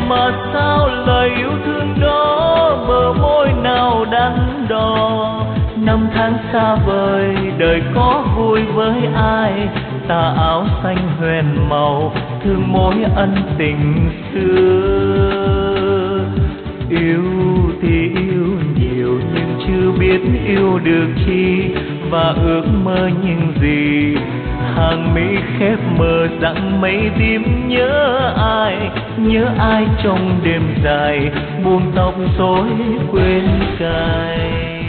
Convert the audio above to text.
mà sao lời yêu thương đó bờ môi nào đắn đo. Năm tháng xa vời đời có vui với ai, tà áo xanh huyền màu thương mối ân tình xưa. Yêu thì yêu nhiều nhưng chưa biết yêu được chi, và ước mơ những gì hàng mi khép mờ dặn mây tim nhớ ai trong đêm dài buông tóc rối quên cài.